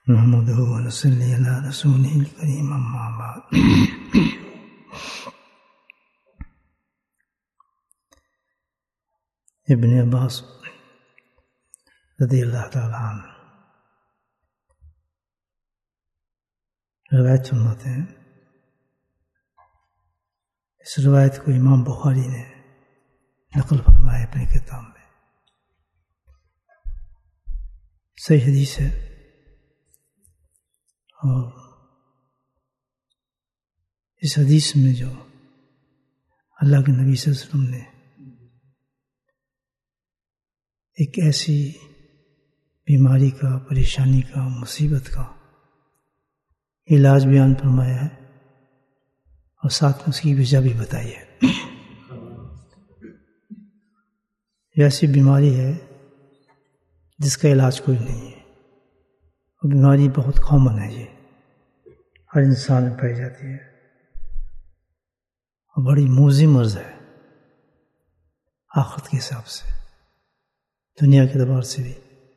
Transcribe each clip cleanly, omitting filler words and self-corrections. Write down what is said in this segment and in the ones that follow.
نحمدہ و نصلی علی رسولہ الکریم اما بعد۔ ابن عباس رضی اللہ تعالیٰ عنہ روایت سناتے ہیں۔ اس روایت کو امام بخاری نے نقل فرمایا اپنی کتاب میں۔ صحیح حدیث ہے، اور اس حدیث میں جو اللہ کے نبی صلی اللہ علیہ وسلم نے ایک ایسی بیماری کا، پریشانی کا، مصیبت کا علاج بیان فرمایا ہے، اور ساتھ میں اس کی وجہ بھی بتائی ہے۔ یہ ایسی بیماری ہے جس کا علاج کوئی نہیں ہے، اور بیماری بہت کامن ہے، یہ ہر انسان میں پائی جاتی ہے، اور بڑی موذی مرض ہے آخرت کے حساب سے، دنیا کے اعتبار سے بھی۔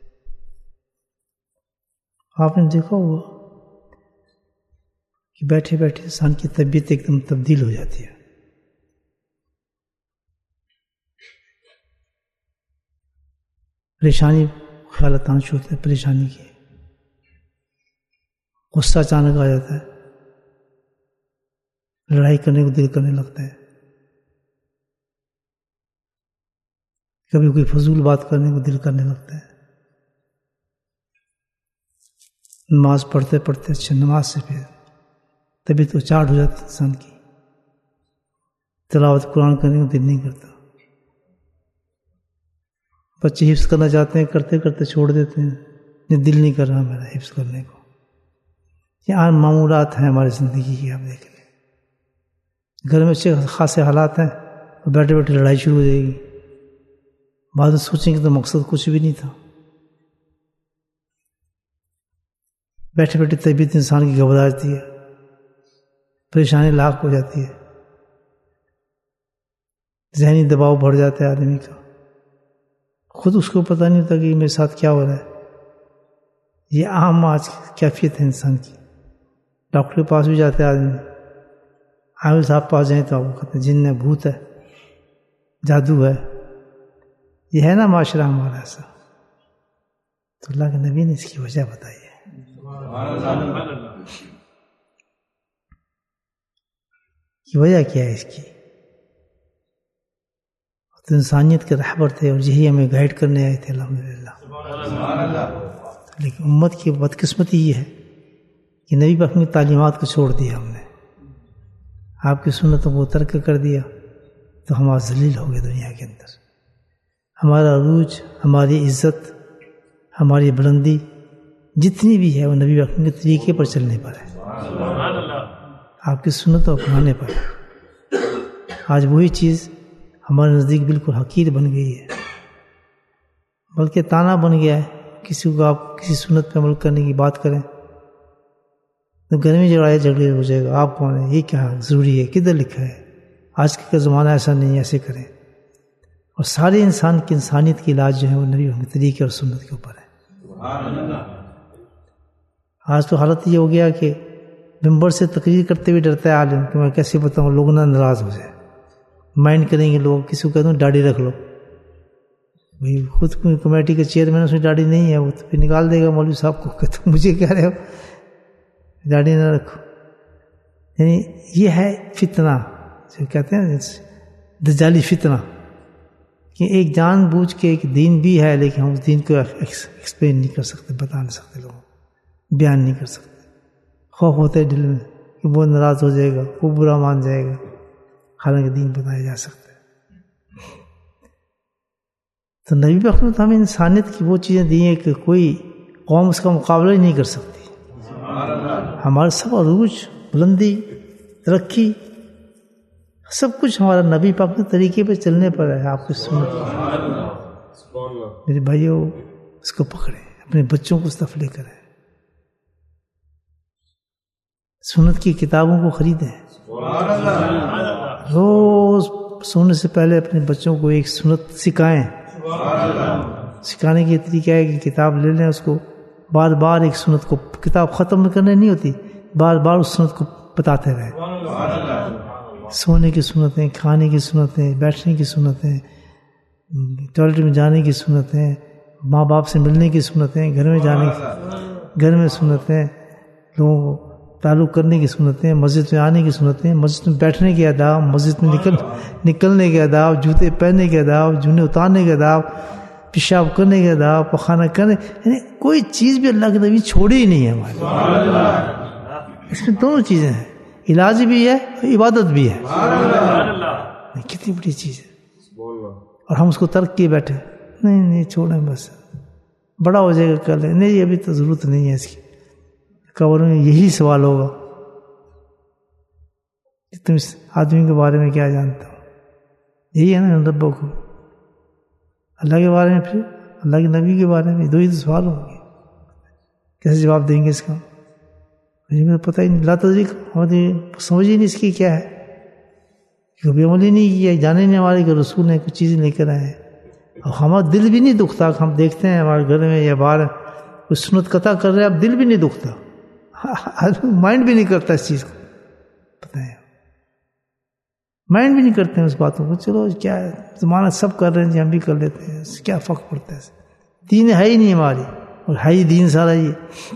آپ نے دیکھا ہوگا کہ بیٹھے بیٹھے انسان کی طبیعت ایک دم تبدیل ہو جاتی ہے۔ پریشانی خیالات آنا شروع ہوتے ہیں، پریشانی کی، غصہ اچانک آ جاتا ہے، لڑائی کرنے کو دل کرنے لگتا ہے، کبھی کوئی فضول بات کرنے کو دل کرنے لگتا ہے۔ نماز پڑھتے پڑھتے اچھا نماز سے پھر طبیعت تو چاٹ ہو جاتی انسان کی، تلاوت قرآن کرنے کو دل نہیں کرتا۔ بچے حفظ کرنا چاہتے ہیں، کرتے کرتے چھوڑ دیتے ہیں، یہ دل نہیں کر رہا میرا حفظ کرنے کو۔ یہ عام معمولات ہیں ہماری زندگی کی، آپ دیکھ لیں، گھر میں اچھے خاصے حالات ہیں، اور بیٹھے بیٹھے لڑائی شروع ہو جائے گی، بعد میں سوچیں گے تو مقصد کچھ بھی نہیں تھا۔ بیٹھے بیٹھے طبیعت انسان کی گھبرا جاتی ہے، پریشانی لاحق ہو جاتی ہے، ذہنی دباؤ بڑھ جاتا ہے آدمی کا، خود اس کو پتہ نہیں ہوتا کہ میرے ساتھ کیا ہو رہا ہے۔ یہ عام آج کیفیت ہے انسان کی۔ ڈاکٹر کے پاس بھی جاتے ہیں آدمی، عامل صاحب پاس جائیں تو آپ کو کہتے ہیں جن ہے، بھوت ہے، جادو ہے۔ یہ ہے نا معاشرہ ہمارا ایسا، تو اللہ کے نبی نے اس کی وجہ بتائی ہے۔ کی وجہ کیا ہے اس کی؟ تو انسانیت کے رہبر تھے، اور یہی ہمیں گائیڈ کرنے آئے تھے، الحمدللہ۔ لیکن امت کی بدقسمتی یہ ہے کہ نبی پاک کی تعلیمات کو چھوڑ دیا ہم نے، آپ کی سنتوں کو ترک کر دیا، تو ہم ذلیل ہو گئے دنیا کے اندر۔ ہمارا عروج، ہماری عزت، ہماری بلندی جتنی بھی ہے وہ نبی پاک کے طریقے پر چلنے پر ہے، آپ کی سنتوں اپنانے پر۔ آج وہی چیز ہمارے نزدیک بالکل حقیر بن گئی ہے، بلکہ تانا بن گیا ہے۔ کسی کو آپ کسی سنت پہ عمل کرنے کی بات کریں تو گھر میں لڑائی جھگڑے ہو جائے گا، آپ کون ہیں، یہ کیا ضروری ہے، کدھر لکھا ہے، آج کا زمانہ ایسا نہیں ہے، ایسے کریں۔ اور سارے انسان کی انسانیت کی علاج جو ہے وہ نبی کے طریقے اور سنت کے اوپر ہے۔ آج تو حالت یہ ہو گیا کہ ممبر سے تقریر کرتے ہوئے ڈرتا ہے عالم کہ میں کیسے بتاؤں، لوگ نہ ناراض ہو جائے، مائنڈ کریں گے لوگ، کسی کو کہہ دوں داڑھی رکھ لو، بھائی خود کمیٹی کے چیئرمین اس میں داڑھی نہیں ہے، وہ تو پھر نکال دے گا مولوی صاحب کو کہ تم مجھے کہہ رہے ہو داڑھی نہ رکھو۔ یعنی یہ ہے فتنہ، جو کہتے ہیں دجالی فتنہ، کہ ایک جان بوجھ کے ایک دین بھی ہے، لیکن ہم اس دین کو ایکسپلین نہیں کر سکتے، بتا نہیں سکتے، لوگوں بیان نہیں کر سکتے۔ خوف ہوتا ہے دل میں کہ وہ ناراض ہو جائے گا، وہ برا مان جائے گا، حالانکہ دین بتایا جا سکتا ہے۔ تو نبی پاک نے ہمیں انسانیت کی وہ چیزیں دی ہیں کہ کوئی قوم اس کا مقابلہ ہی نہیں کر سکتی۔ ہمارا سب عروج، بلندی، ترقی، سب کچھ ہمارا نبی پاک کے طریقے پہ چلنے پر ہے، آپ کی سنت۔ میرے بھائیوں، اس کو پکڑیں، اپنے بچوں کو اس طرف لے کریں، سنت کی کتابوں کو خریدیں، روز سونے سے پہلے اپنے بچوں کو ایک سنت سکھائیں۔ سکھانے کی طریقہ ہے کہ کتاب لے لیں، اس کو بار بار ایک سنت کو کتاب ختم کرنے نہیں ہوتی، بار بار اس سنت کو بتاتے رہے. سونے کی سنتیں، کھانے کی سنتیں، بیٹھنے کی سنتیں، ٹوائلٹ میں جانے کی سنتیں، ماں باپ سے ملنے کی سنتیں، گھر میں جانے کی، گھر میں سنتیں، لوگوں کو تعلق کرنے کی سنتیں، مسجد میں آنے کی سنتیں، مسجد میں بیٹھنے کے آداب، مسجد میں نکلنے کے آداب، جوتے پہننے کے آداب، جونے اتارنے کے آداب، پیشاب کرنے کے آداب، پخانہ کرنے، یعنی کوئی چیز بھی اللہ کے نبی چھوڑی ہی نہیں ہے ہمارے. اس میں دونوں چیزیں ہیں، علاج بھی ہے اور عبادت بھی ہے. کتنی بڑی چیز ہے، اور ہم اس کو ترک کیے بیٹھے. نہیں چھوڑیں، بس بڑا ہو جائے گا کر لیں. نہیں ابھی تو ضرورت نہیں ہے اس کی. قبر میں یہی سوال ہوگا کہ تم اس آدمی کے بارے میں کیا جانتا ہو. یہی ہے نا ربوں کو، اللہ کے بارے میں، پھر اللہ کے نبی کے بارے میں. دو ہی تو سوال ہوں گے، کیسے جواب دیں گے اس کا؟ مجھے پتہ ہی نہیں، لا تدریک، سمجھ ہی نہیں اس کی کیا ہے، کبھی عمل ہی نہیں کیا. جانے نہیں ہمارے کہ رسول نے کچھ چیزیں لے کر آئے ہیں. اور ہمارا دل بھی نہیں دکھتا کہ ہم دیکھتے ہیں ہمارے گھر میں یا باہر کچھ سنت قطع کر رہے ہیں، اب دل بھی نہیں دکھتا، مائنڈ بھی نہیں کرتا اس چیز کو. پتہ ہے، مائنڈ بھی نہیں کرتے ہیں اس باتوں کو. چلو کیا ہے، زمانہ سب کر رہے ہیں جی، ہم بھی کر لیتے ہیں، کیا فرق پڑتا ہے. دین ہے ہی نہیں ہماری، اور ہے ہی دین سارا یہ.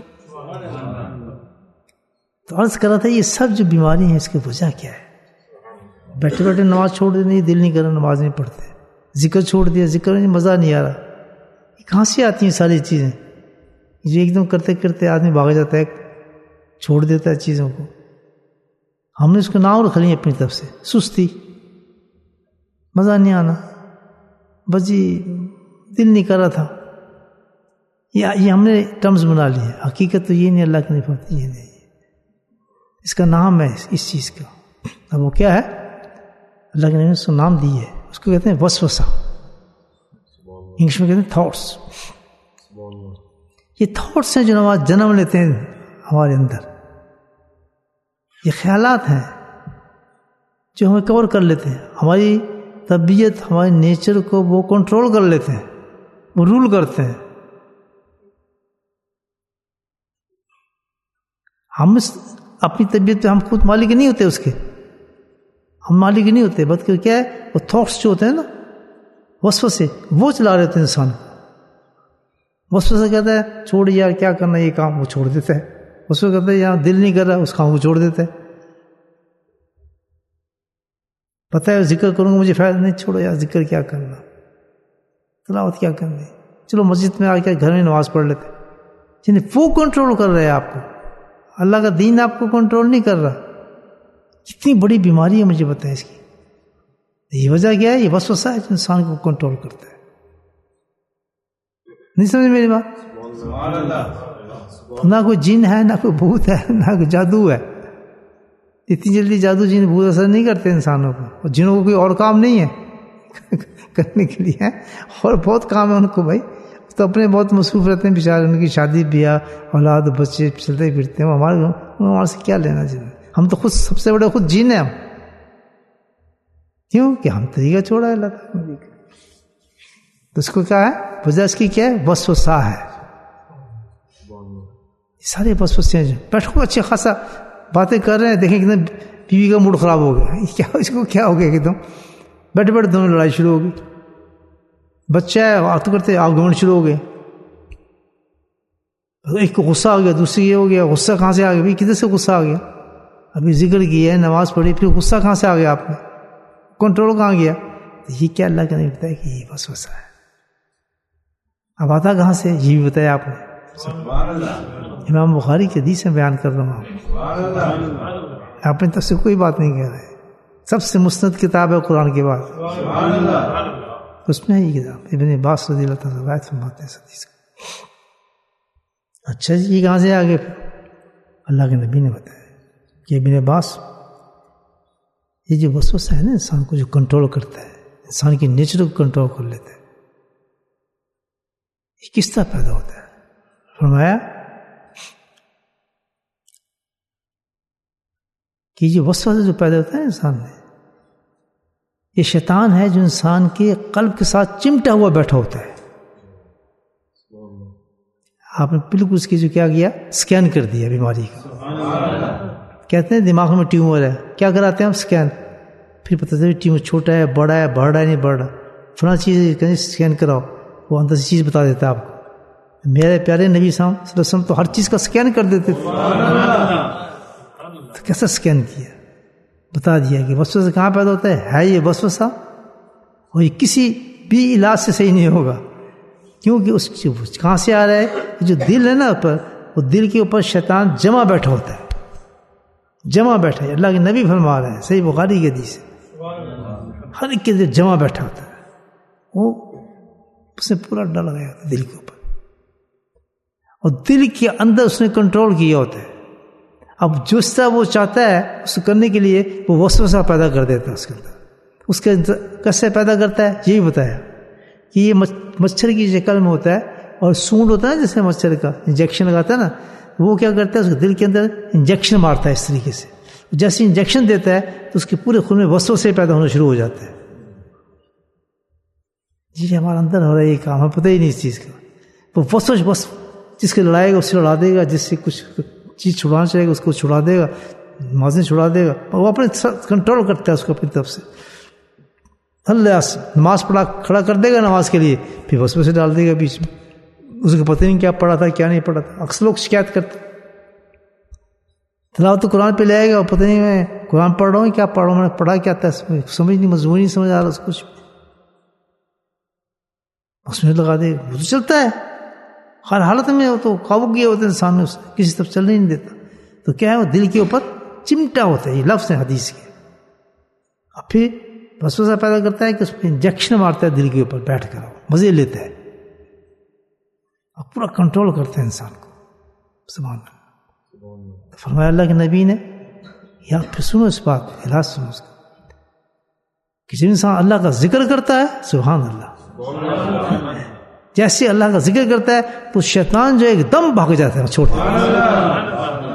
تو عرض کر رہا تھا یہ سب جو بیماری ہیں اس کی وجہ کیا ہے؟ بیٹھے بیٹھے نماز چھوڑ دیں، دل نہیں کر رہا، نماز نہیں پڑھتے. ذکر چھوڑ دیا، ذکر میں مزہ نہیں آ رہا. یہ کہاں سے آتی ہیں ساری چیزیں جو ایک دم کرتے کرتے آدمی بھاگ جاتا ہے، چھوڑ دیتا ہے چیزوں کو. ہم نے اس کو نام رکھ لی اپنی طرف سے، سستی، مزہ نہیں آنا، بس جی دل نہیں کر رہا تھا. یہ ہم نے ٹرمز بنا لیے. حقیقت تو یہ نہیں، اللہ کی نہیں پڑتی، یہ نہیں، اس کا نام ہے اس چیز کا. اب وہ کیا ہے؟ اللہ کے نے اس کو نام دی ہے، اس کو کہتے ہیں وسوسہ، انگلش میں کہتے ہیں تھاٹس. یہ تھاٹس ہیں جو جنم لیتے ہیں ہمارے اندر. یہ خیالات ہیں جو ہمیں کور کر لیتے ہیں. ہماری طبیعت، ہمارے نیچر کو وہ کنٹرول کر لیتے ہیں، وہ رول کرتے ہیں. ہم اپنی طبیعت پہ ہم خود مالک نہیں ہوتے، اس کے ہم مالک نہیں ہوتے، بلکہ کیا ہے، وہ تھاٹس جو ہوتے ہیں نا، وسوسے، وہ چلا رہے تھے انسان کو. وسوسہ کہتا ہے چھوڑ یار، کیا کرنا یہ کام، وہ چھوڑ دیتا ہے. وسوسہ کہتا ہے یار دل نہیں کر رہا، اس کام کو چھوڑ دیتا ہے. پتہ ہے ذکر کروں گا مجھے فائدہ نہیں، چھوڑو یار ذکر کیا کرنا، تلاوت کیا کرنی، چلو مسجد میں آ کے گھر میں نماز پڑھ لیتے. یعنی وہ کنٹرول کر رہے ہیں آپ کو، اللہ کا دین آپ کو کنٹرول نہیں کر رہا. کتنی بڑی بیماری ہے مجھے بتائیں اس کی. یہ وجہ کیا ہے؟ یہ وسوسہ ہے جو انسان کو کنٹرول کرتا ہے. نہیں سمجھ میری بات؟ نہ کوئی جن ہے، نہ کوئی بھوت ہے، نہ کوئی جادو ہے. اتنی جلدی جادو جن بھوت اثر نہیں کرتے انسانوں کو. اور جنوں کو کوئی اور کام نہیں ہے کرنے کے لیے، اور بہت کام ہے ان کو بھائی. تو اپنے بہت مصروف رہتے ہیں بیچارے، ان کی شادی بیاہ، اولاد، بچے چلتے پھرتے ہیں. ہمارے سے کیا لینا جن؟ ہم تو خود سب سے بڑے خود جن ہیں ہم. کیوں کہ ہم طریقہ چھوڑا ہے اللہ تعالیٰ نے. تو اس کو کیا ہے وجہ؟ اس کی کیا ہے؟ وسوسہ ہے. سارے وسوسے ہیں. بیٹھو اچھے خاصا باتیں کر رہے ہیں، دیکھیں ایک دم بیوی کا موڈ خراب ہو گیا. کیا اس کو کیا ہو گیا؟ ایک دم بیٹھے بیٹھے دونوں لڑائی شروع ہو گئی. بچہ ہے بات کرتے آرگومنٹ شروع ہو گئے. ایک کو غصہ آ گیا، دوسری یہ ہو گیا. غصہ کہاں سے آ گیا بھائی؟ کدھر سے غصہ آ گیا؟ ابھی ذکر کیا ہے، نماز پڑھی، پھر غصہ کہاں سے آ گیا آپ میں؟ کنٹرول کہاں گیا؟ یہ کیا اللہ کا نہیں بتایا کہ یہ وسوسہ ہے. اب آتا کہاں سے؟ یہ بھی بتایا آپ نے. امام بخاری کی حدیث میں بیان کر رہا ہوں. آپ نے طرف سے کوئی بات نہیں کہہ رہے. سب سے مستند کتاب ہے قرآن کے بعد. اس میں یہ کتاب ابن عباس رضی اللہ تعالیٰ روایت فرماتے ہیں اس حدیث کو. اچھا جی، یہ کہاں سے آگے؟ اللہ کے نبی نے بتایا کہ ابن عباس، یہ جو وسوسہ ہے نا انسان کو جو کنٹرول کرتا ہے، انسان کی نیچر کو کنٹرول کر لیتا ہے، یہ کس طرح پیدا ہوتا ہے؟ فرمایا کہ یہ وسوسہ جو پیدا ہوتا ہے انسان میں، یہ شیطان ہے جو انسان کے قلب کے ساتھ چمٹا ہوا بیٹھا ہوتا ہے. آپ نے بالکل اس کی جو کیا کیا اسکین کر دیا بیماری کا. کہتے ہیں دماغ میں ٹیومر ہے, کیا کراتے ہیں ہم اسکین, پھر پتہ چلے ٹیومر چھوٹا ہے بڑا ہے بڑھ رہا ہے نہیں بڑھ رہا, فلاں چیز کہیں اسکین کراؤ, وہ اندر سے چیز بتا دیتا ہے آپ کو. میرے پیارے نبی صلی اللہ علیہ وسلم تو ہر چیز کا اسکین کر دیتے تھے. تو کیسا اسکین کیا, بتا دیا کہ وسوسہ کہاں پیدا ہوتا ہے یہ وسوسہ, اور یہ کسی بھی علاج سے صحیح نہیں ہوگا, کیونکہ اس کہاں سے آ رہا ہے, جو دل ہے نا اوپر, وہ دل کے اوپر شیطان جمع بیٹھا ہوتا ہے, جمع بیٹھا ہے. اللہ کے نبی فرما رہے ہیں, صحیح بخاری کی حدیث ہے, ہر ایک کے دل جمع بیٹھا ہوتا ہے, وہ اس نے پورا ڈر لگایا ہوتا ہے دل کے اوپر, اور دل کے اندر اس نے کنٹرول کیا ہوتا ہے. اب جس طرح وہ چاہتا ہے اس کو کرنے کے لیے وہ وسوسہ پیدا کر دیتا ہے اس کے اندر. اس کے کیسے پیدا کرتا ہے یہی بتایا کہ یہ مچھر کی شکل میں ہوتا ہے, اور سونڈ ہوتا ہے جیسے مچھر کا انجیکشن لگاتا ہے نا, وہ کیا کرتا ہے اس کے دل کے اندر انجیکشن مارتا ہے اس طریقے سے. جیسے انجیکشن دیتا ہے تو اس کے پورے خون میں وسوسے پیدا ہونا شروع ہو جاتے ہیں. جی ہمارے اندر ہو رہا ہے یہ کام, ہمیں پتہ ہی نہیں اس چیز کا. وہ وسوسہ بس جس کے لڑائے گا اس سے لڑا دے گا, جس سے کچھ چیز چھڑانا چاہے گا اس کو چھڑا دے گا, ماضی چھڑا دے گا, وہ اپنے کنٹرول کرتا ہے اس کو اپنی طرف سے. اللہ نماز پڑھا کھڑا کر دے گا نماز کے لیے, پھر وسوسے ڈال دے گا بیچ میں, اس کو پتہ نہیں کیا پڑھا تھا کیا نہیں پڑھا تھا. اکثر لوگ شکایت کرتے, تلاوت تو قرآن پہ لے آئے گا, اور پتہ نہیں میں قرآن پڑھ رہا ہوں کیا پڑھ رہا ہوں, میں نے پڑھا کیا تھا, سمجھ نہیں, مضمون نہیں سمجھ آ رہا اس کو, اس میں لگا دے. وہ تو چلتا ہے ہر حالت میں, وہ تو قابو کیا ہوتا ہے انسان نے, اس کسی طرف چلنے نہیں دیتا. تو کیا ہے وہ دل کے اوپر چمٹا ہوتا ہے, یہ لفظ ہے حدیث کے. اب پھر وسوسہ پیدا کرتا ہے کہ اس پہ انجیکشن مارتا ہے دل کے اوپر بیٹھ کر, مزے لیتا ہے, اور پورا کنٹرول کرتا ہے انسان کو. سبحان اللہ. فرمایا اللہ کے نبی نے, یا پھر سنو اس بات کو, علاج سنو اس کا, کہ جب انسان اللہ کا ذکر کرتا ہے, سبحان اللہ, جیسے اللہ کا ذکر کرتا ہے تو شیطان جو ایک دم بھاگ جاتا ہے, چھوڑ دیتا ہے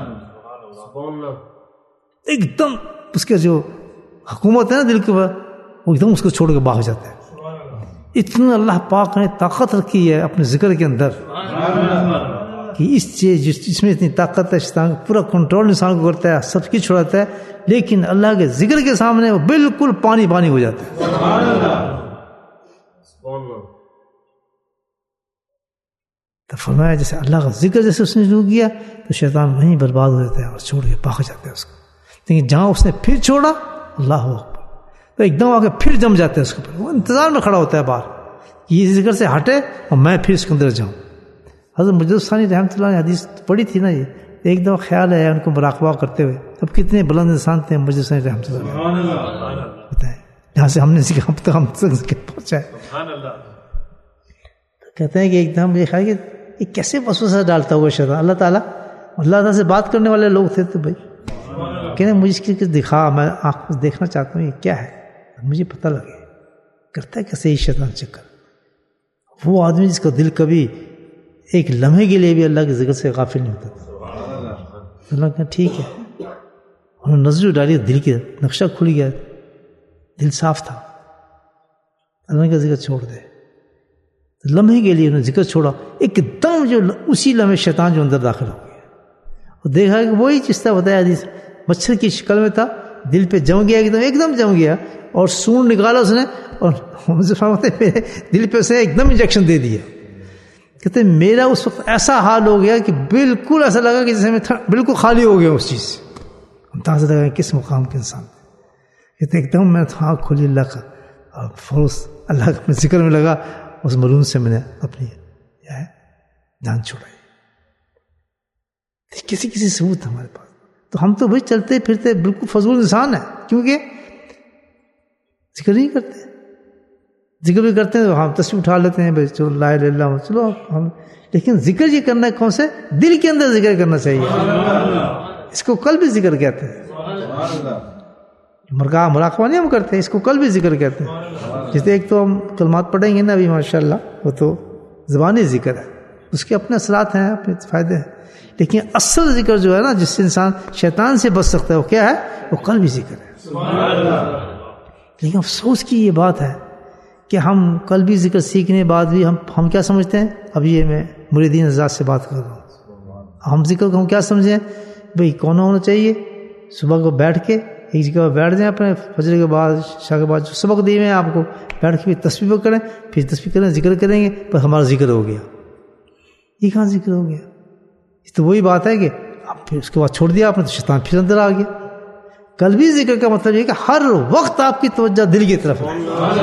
ایک دم. اس کے جو حکومت ہے نا دل کے اوپر, وہ ایک دم اس کو چھوڑ کے بھاگ جاتا ہے. اتنا اللہ پاک نے طاقت رکھی ہے اپنے ذکر کے اندر کہ اس چیز جس میں اتنی طاقت ہے, شیطان پورا کنٹرول انسان کو کرتا ہے, سب کی چھڑاتا ہے, لیکن اللہ کے ذکر کے سامنے وہ بالکل پانی پانی ہو جاتا ہے. تو فرمایا جیسے اللہ کا ذکر جیسے اس نے شروع کیا تو شیطان وہیں برباد ہو جاتا ہے اور چھوڑ کے بھاگ جاتا ہے اس کو. لیکن جہاں اس نے پھر چھوڑا, اللہ اکبر, تو ایک دم آ کے پھر جم جاتا ہے اس کے اوپر. وہ انتظار میں کھڑا ہوتا ہے باہر, یہ ذکر سے ہٹے اور میں پھر اس کے اندر جاؤں. حضرت مجدد ثانی رحمۃ اللہ نے حدیث پڑھی تھی نا, یہ ایک دم خیال ہے ان کو مراقبہ کرتے ہوئے. اب کتنے بلند انسان تھے مجدد ثانی رحمۃ اللہ, بتائیں جہاں سے ہم نے سیکھا اب تک ہم تک پہنچا ہے. کہتے ہیں کہ ایک دم یہ خیال کہ یہ کیسے وسوسہ ڈالتا ہوا شیطان. اللہ تعالیٰ سے بات کرنے والے لوگ تھے, تو بھائی کہنے مجھے اس کی دکھا, میں آنکھ دیکھنا چاہتا ہوں یہ کیا ہے, مجھے پتہ لگے. کرتا ہے کیسے یہ شیطان چکر. وہ آدمی جس کا دل کبھی ایک لمحے کے لیے بھی اللہ کے ذکر سے غافل نہیں ہوتا تھا. اللہ کہا ٹھیک ہے, انہوں نے نظر ڈالی, دل کی نقشہ کھل گیا, دل صاف تھا. اللہ کا ذکر چھوڑ دے, لمحے کے لیے انہوں نے ذکر چھوڑا, ایک دم جو اسی لمحے شیطان جو اندر داخل ہو گیا, اور دیکھا کہ وہی چیز طرح بتایا حدیث, مچھر کی شکل میں تھا, دل پہ جم گیا, ایک دم جم گیا, اور سونڈ نکالا اس نے, اور میرے دل پہ اسے ایک دم انجیکشن دے دیا. کہتے میرا اس وقت ایسا حال ہو گیا کہ بالکل ایسا لگا کہ جیسے میں بالکل خالی ہو گیا اس چیز سے. اندازہ لگا کس مقام کے انسان. کہتے ایک دم میں آنکھ کھولی اللہ کا, اور فوراً اللہ کا اپنے ذکر میں لگا, اس ملون سے میں نے اپنی جان چھوڑائی. کسی ثبوت ہے ہمارے پاس, تو ہم تو بھائی چلتے پھرتے بالکل فضول انسان ہیں, کیونکہ ذکر نہیں کرتے. ذکر بھی کرتے ہیں تو ہم تصویر اٹھا لیتے ہیں, بھائی چلو لا الہ الا اللہ, چلو ہم, لیکن ذکر یہ کرنا ہے کون سے, دل کے اندر ذکر کرنا چاہیے. اس کو کل بھی ذکر کہتے ہیں. مراقبہ نہیں ہم کرتے ہیں, اس کو کل بھی ذکر کہتے ہیں. جیسے ایک تو ہم کلمات پڑھیں گے نا ابھی ماشاءاللہ, وہ تو زبانی ذکر ہے, اس کے اپنے اثرات ہیں, اپنے فائدے ہیں. لیکن اصل ذکر جو ہے نا, جس سے انسان شیطان سے بچ سکتا ہے, وہ کیا ہے, وہ قلبی ذکر ہے. لیکن افسوس کی یہ بات ہے کہ ہم قلبی ذکر سیکھنے بعد بھی ہم کیا سمجھتے ہیں؟ اب یہ میں مریدین حضرات سے بات کر رہا ہوں. ہم ذکر کو ہم کیا سمجھیں؟ بھئی کون ہونا چاہیے؟ صبح کو بیٹھ کے ایک جگہ بیٹھ جائیں اپنے فجر کے بعد عشاء کے بعد جو سبق دیے ہیں آپ کو، بیٹھ کے پھر تسبیح کریں، پھر تسبیح کریں، ذکر کریں گے، پر ہمارا ذکر ہو گیا. یہ کہاں ذکر ہو گیا؟ تو وہی بات ہے کہ اب پھر اس کے بعد چھوڑ دیا آپ نے تو شیطان پھر اندر آ گیا. قلبی ذکر کا مطلب یہ کہ ہر وقت آپ کی توجہ دل کی طرف ہے.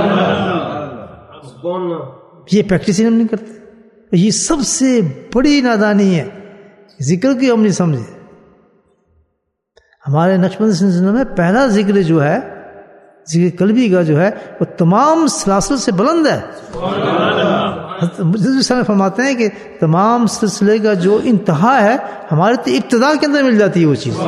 یہ پریکٹس ہم نہیں کرتے. یہ سب سے بڑی نادانی ہے. ذکر کی ہم نہیں سمجھے. ہمارے نقشبند سلسلے میں پہلا ذکر جو ہے، ذکر قلبی کا جو ہے، وہ تمام سلاسل سے بلند ہے. حضرت فرماتے ہیں کہ تمام سلسلے کا جو انتہا ہے ہمارے تو ابتدا کے اندر مل جاتی ہے وہ چیز.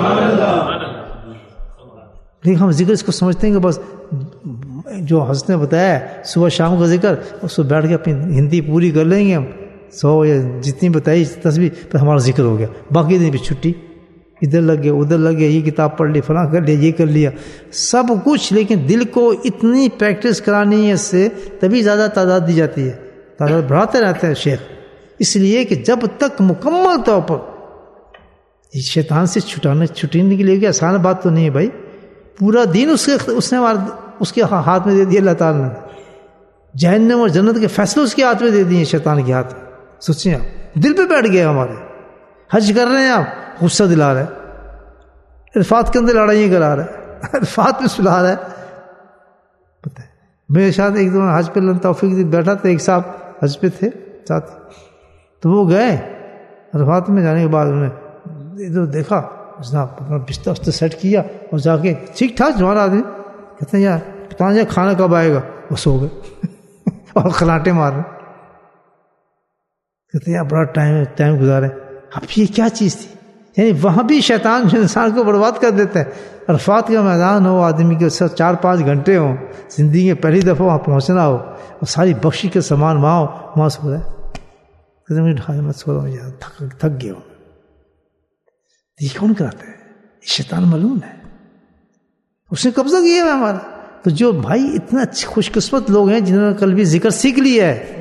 لیکن ہم ذکر اس کو سمجھتے ہیں کہ بس جو حضرت نے بتایا ہے صبح شام کا ذکر، اس کو بیٹھ کے اپنی ہندی پوری کر لیں گے ہم 100 یا جتنی بتائی تسبیح، پھر ہمارا ذکر ہو گیا. باقی دن بھی چھٹی، ادھر لگ گیا ادھر لگ گیا، یہ کتاب پڑھ لی، فلاں کر لیا، یہ کر لیا، سب کچھ. لیکن دل کو اتنی پریکٹس کرانی ہے اس سے، تبھی زیادہ تعداد دی جاتی ہے. تعداد بڑھاتے رہتے ہیں شیخ، اس لیے کہ جب تک مکمل طور پر شیطان سے چھٹانے کے لیے کہ آسان بات تو نہیں ہے بھائی. پورا دین اس کے ہاتھ میں دے دیا اللہ تعالیٰ نے. جہنم اور جنت کے فیصلے اس کے ہاتھ میں دے دیے شیطان کے ہاتھ میں. سوچیں آپ، دل پہ بیٹھ گئے ہمارے. حج کر رہے ہیں آپ، غصہ دلا رہے، عرفات کے اندر لڑائیاں کرا رہے، عرفات میں سلا رہے. پتہ ہے میرے ساتھ ایک دو حج پہ توفیق بیٹھا تھا، ایک صاحب حج پہ تھے ساتھ، تو وہ گئے عرفات میں. جانے کے بعد انہوں نے ادھر دیکھا، اس نے اپنا بستر وستر سیٹ کیا اور جا کے ٹھیک ٹھاک جوان آدمی، کہتے ہیں یار پتہ نہیں کھانا کب آئے گا. وہ سو گئے اور خلاٹے مار رہے. کہتے ہیں یار بڑا ٹائم گزارے. اب یہ کیا چیز تھی؟ یعنی وہاں بھی شیطان انسان کو برباد کر دیتا ہے. عرفات کا میدان ہو، آدمی کے 4-5 گھنٹے ہوں، زندگی میں پہلی دفعہ وہاں پہنچنا ہو اور ساری بخشی کے سامان وہاں سو رہا ہے. مت سو رہا ہوں، تھک گیا ہوں. یہ کون کراتا ہے؟ یہ شیطان ملعون ہے، اس نے قبضہ کیا ہے ہمارا. تو جو بھائی اتنا خوش قسمت لوگ ہیں جنہوں نے قلبی ذکر سیکھ لیا ہے،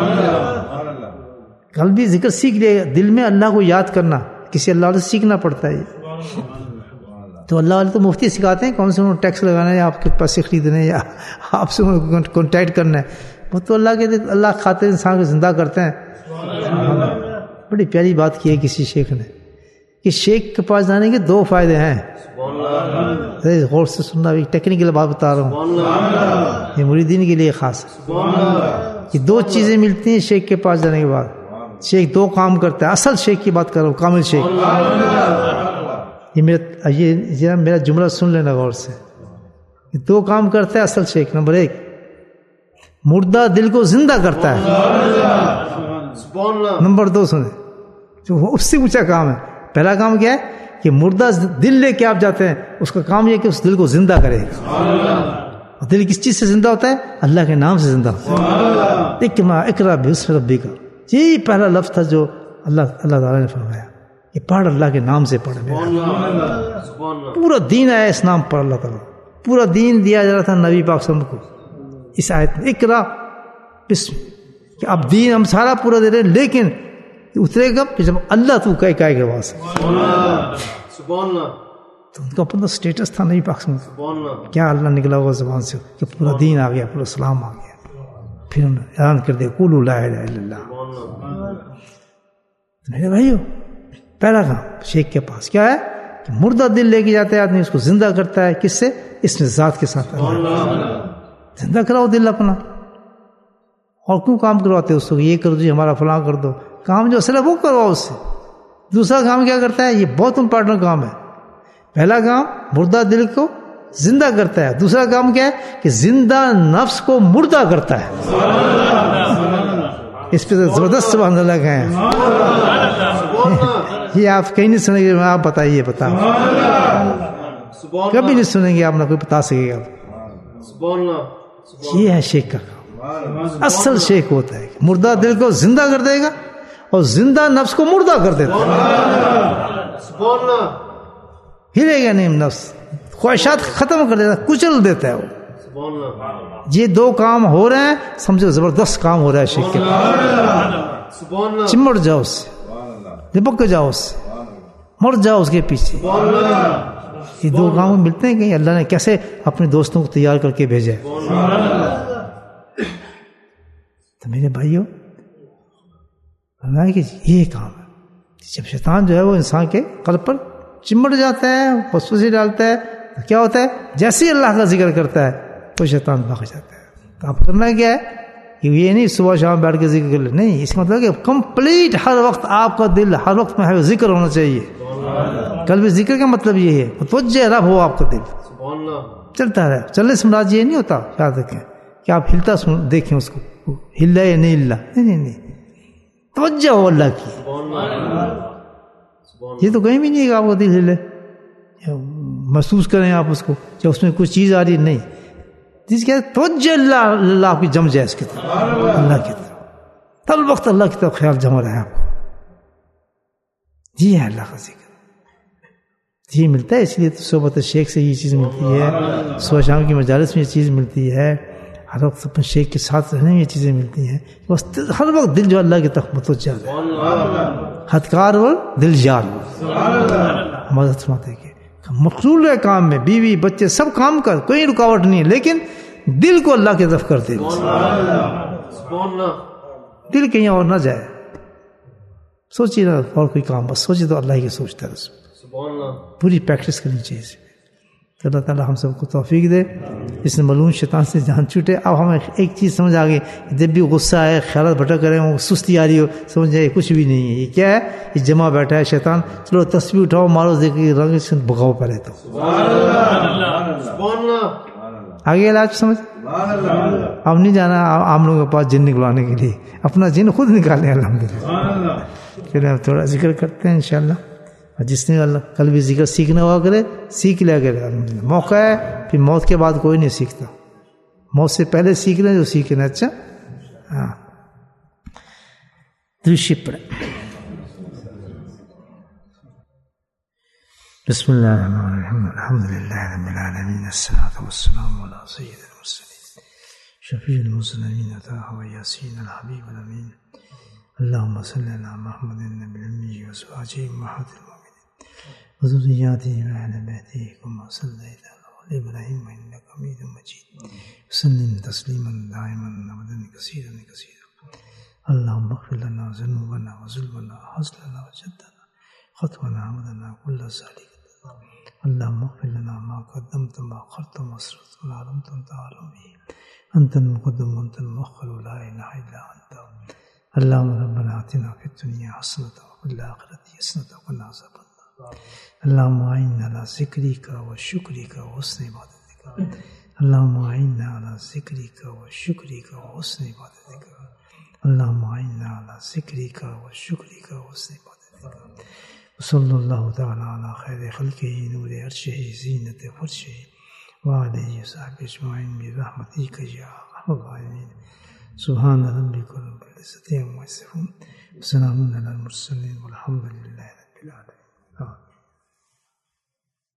قلبی ذکر سیکھ لیا ہے، دل میں اللہ کو یاد کرنا کسی اللہ سے سیکھنا پڑتا ہے. تو اللہ والے تو مفتی سکھاتے ہیں کون سے انہوں نے ٹیکس لگانا ہے یا آپ کے پیسے خریدنے یا آپ سے کانٹیکٹ کرنا ہے. وہ تو اللہ خاطر انسان کو زندہ کرتے ہیں. بڑی پیاری بات کی ہے کسی شیخ نے کہ شیخ کے پاس جانے کے 2 فائدے ہیں. غور سے سننا، ایک ٹیکنیکل بات بتا رہا ہوں، یہ مریدین کے لیے خاص ہے. یہ 2 چیزیں ملتی ہیں شیخ کے پاس جانے کے بعد. شیخ 2 کام کرتا ہے. اصل شیخ کی بات کر رہا ہوں، کامل شیخ. یہ میرا جملہ سن لینا غور سے. یہ 2 کام کرتا ہے اصل شیخ. نمبر 1، مردہ دل کو زندہ کرتا ہے. نمبر 2 سنیں، جو اس سے اونچا کام ہے. پہلا کام کیا ہے کہ مردہ دل لے کے آپ جاتے ہیں، اس کا کام یہ کہ اس دل کو زندہ کرے. اور دل کس چیز سے زندہ ہوتا ہے؟ اللہ کے نام سے زندہ ہوتا ہے. اقرا باسم ربک کا یہی پہلا لفظ تھا جو اللہ تعالیٰ نے فرمایا کہ پڑھ، اللہ کے نام سے پڑھ. پورا دین آیا اس نام پر. اللہ تعالیٰ پورا دین دیا جا رہا تھا نبی پاک صلی اللہ علیہ وسلم کو اس آیت میں، اقرا بسم. کہ اب دین ہم سارا پورا دے رہے ہیں، لیکن اترے گا جب اللہ تو کہے گا وہاں سے. تو ان کا اپنا اسٹیٹس تھا نبی پاک صلی اللہ علیہ وسلم. کیا اللہ نکلا ہوا زبان سے کہ پورا دین آ گیا، پورا اسلام آ گیا. پھر انہوں نے اعلان کر دیا قولوا لا الہ الا اللہ. میرے بھائیو، پہلا کام شیخ کے پاس کیا ہے کہ مردہ دل لے کے جاتا ہے آدمی، اس کو زندہ کرتا ہے. کس سے؟ اس میں ذات کے ساتھ. زندہ کراؤ دل اپنا. اور کیوں کام کرواتے اس کو؟ یہ کر دو جی، ہمارا فلاں کر دو. کام جو اصل ہے وہ کرواؤ اس سے. دوسرا کام کیا کرتا ہے؟ یہ بہت امپارٹنٹ کام ہے. پہلا کام مردہ دل کو زندہ کرتا ہے. دوسرا کام کیا ہے کہ زندہ نفس کو مردہ کرتا ہے. اس پہ زبردست سبحان اللہ کہیں. یہ آپ کہیں نہیں سنیں گے، آپ بتائیے، بتا کبھی نہیں سنیں گے آپ، نہ کوئی بتا سکے گا. یہ ہے شیخ کا کام. اصل شیخ ہوتا ہے کہ مردہ دل کو زندہ کر دے گا اور زندہ نفس کو مردہ کر دیتا ہے. ہلے گا نہیں نفس، خواہشات ختم کر دیتا ہے، کچل دیتا ہے. وہ یہ دو کام ہو رہے ہیں، سمجھو زبردست کام ہو رہا ہے شیخ کے پاس. چمٹ جاؤ اس سے، لپک جاؤ اس سے، مر جاؤ اس کے پیچھے. یہ دو کام ملتے ہیں کہیں؟ اللہ نے کیسے اپنے دوستوں کو تیار کر کے بھیجا ہے. تو میرے بھائیوں کہ یہ کام ہے. جب شیطان جو ہے وہ انسان کے قلب پر چمٹ جاتا ہے، وسوسے ڈالتا ہے، تو کیا ہوتا ہے؟ جیسے ہی اللہ کا ذکر کرتا ہے تو شیطان بھاگ جاتا ہے. تو آپ کرنا کیا ہے کہ یہ نہیں صبح شام بیٹھ کے ذکر کر لیں، نہیں، اس کا مطلب کہ کمپلیٹ ہر وقت آپ کا دل ہر وقت میں ذکر ہونا چاہیے. کل بھی ذکر کا مطلب یہ ہے متوجہ رب ہو آپ کا دل، چلتا رہے. چلنے سے مراد یہ نہیں ہوتا، یاد رکھیں، کہ آپ ہلتا دیکھیں اس کو ہلا یا نہیں ہلا، نہیں، توجہ ہو اللہ کی. یہ تو کہیں بھی نہیں ہے کہ آپ کو دل ہلے، محسوس کریں آپ اس کو کہ اس میں کچھ چیز آ رہی، نہیں. جس کے توجہ اللہ آپ کی جم جائے اس کی طرف، اللہ کی طرف، ہر وقت اللہ کی طرف خیال جمع رہے آپ کو. جی ہے اللہ کا ذکر، یہ ملتا ہے. اس لیے تو صحبت شیخ سے یہ چیز ملتی ہے، صبح شام کی مجالس میں یہ چیز ملتی ہے، ہر وقت اپنے شیخ کے ساتھ رہنے میں یہ چیزیں ملتی ہیں. بس ہر وقت دل جو اللہ کی طرف متوجہ ہے، ہتھکار اور دل جار مدد فرماتے کہ مقصول ہے کام میں، بیوی بچے سب کام کر، کوئی رکاوٹ نہیں، لیکن دل کو اللہ کی طرف کر دے. دل کہیں اور نہ جائے، سوچیے نا اور کوئی کام، بس سوچیے تو اللہ کی سوچتا ہے. پوری پریکٹس کرنی چاہیے. تو اللہ تعالیٰ ہم سب کو توفیق دے، اس نے ملعون شیطان سے جان چھوٹے. اب ہمیں ایک چیز سمجھ آ گئی، جب بھی غصہ آئے، خیالات بھٹک رہے ہوں، سستی آ رہی ہو، سمجھ جائے کچھ بھی نہیں ہے. یہ کیا ہے؟ یہ جمع بیٹھا ہے شیطان. چلو تسبیح اٹھاؤ، مارو، دیکھیے رنگ سے بھگاؤ پہلے تو. آگے علاج سمجھ. اب نہیں جانا عام لوگوں کے پاس جن نکلوانے کے لیے، اپنا جن خود نکالیں. الحمدللہ. چلے اب تھوڑا ذکر کرتے ہیں انشاءاللہ. جس نے اللہ کل بھی ذکر سیکھنا ہوا کرے، سیکھ لیا کرے. موقع ہے، پھر موت کے بعد کوئی نہیں سیکھتا. موت سے پہلے سیکھ لیں جو سیکھنا. اچھا ہاں، درشی پڑھیں. بسم اللہ الرحمن الرحیم، الحمدللہ رب العالمین، الصلاۃ والسلام علی سید المرسلین شفیع المسلمین طه و یاسین الحبیب الامین. اللهم صل على محمد النبی الأمی وازواجہ امہات المؤمنین وذریاتہ وأہل بیتہ کما صلیت علی ابراہیم انک حمید مجید. وسلم تسلیما دائما ابدا کثیرا کثیرا. اللهم اغفر لنا ذنوبنا وظلمنا وحزننا وجدنا خطونا وعمدنا كل ذلك. اللهم اغفر لنا ما قدمت ما أخرت ما أسررت وما أعلنت وأنت أعلم به. أنت المقدم وأنت المؤخر ولا إله إلا أنت. اللهم ربنا آتنا في الدنيا حسنة وفي الآخرة حسنة وقنا عذاب النار. اللهم أعنا على ذكرك وشكرك وحسن عبادتك. اللهم أعنا على ذكرك وشكرك وحسن عبادتك. اللهم أعنا على ذكرك وشكرك وحسن عبادتك. وصلى الله تعالى على خير خلقه نور عرشه زينة فرشه وعليه وصحبه أجمعين برحمتك يا أرحم الراحمين. سبحان ربك رب العزة عما يصفون وسلام على المرسلين والحمد لله رب العالمين.